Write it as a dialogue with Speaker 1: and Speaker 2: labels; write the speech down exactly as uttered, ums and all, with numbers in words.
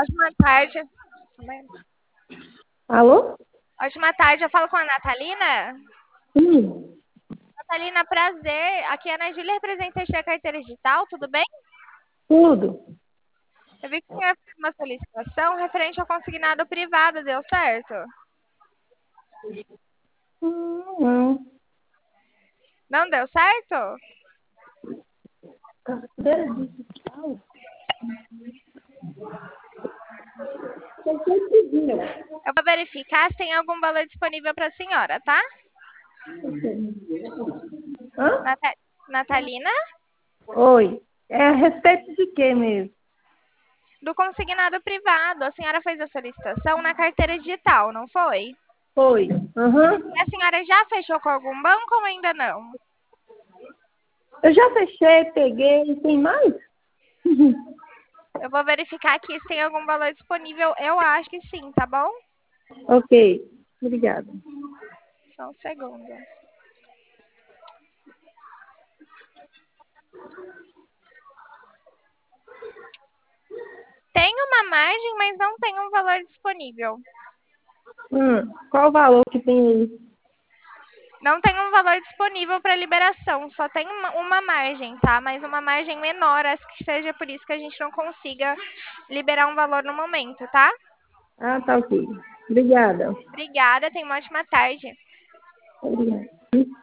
Speaker 1: Ótima tarde.
Speaker 2: Alô?
Speaker 1: Ótima tarde, eu falo com a Natalina.
Speaker 2: Sim,
Speaker 1: Natalina, prazer. Aqui é a Ana Júlia, representante da carteira digital, tudo bem?
Speaker 2: tudo.
Speaker 1: Eu vi que tinha feito uma solicitação referente ao consignado privado, deu certo?
Speaker 2: Hum, não.
Speaker 1: Não deu certo?
Speaker 2: Carteira digital? Você pediu.
Speaker 1: Eu vou verificar se tem algum valor disponível para a senhora, tá?
Speaker 2: Hã?
Speaker 1: Nata- Natalina?
Speaker 2: Oi. É a respeito de quê mesmo?
Speaker 1: Do consignado privado. A senhora fez a solicitação na carteira digital, não foi?
Speaker 2: Foi. Aham.
Speaker 1: E a senhora já fechou com algum banco ou ainda não?
Speaker 2: Eu já fechei, peguei. Tem mais?
Speaker 1: Eu vou verificar aqui se tem algum valor disponível. Eu acho que sim, tá bom?
Speaker 2: Ok. Obrigada.
Speaker 1: Só um segundo. Tem uma margem, mas não tem um valor disponível.
Speaker 2: Hum, qual o valor que tem aí?
Speaker 1: Não tem um valor disponível para liberação, só tem uma, uma margem, tá? Mas uma margem menor, acho que seja por isso que a gente não consiga liberar um valor no momento, tá?
Speaker 2: Ah, tá ok. Obrigada.
Speaker 1: Obrigada, tenha uma ótima tarde.
Speaker 2: Obrigada.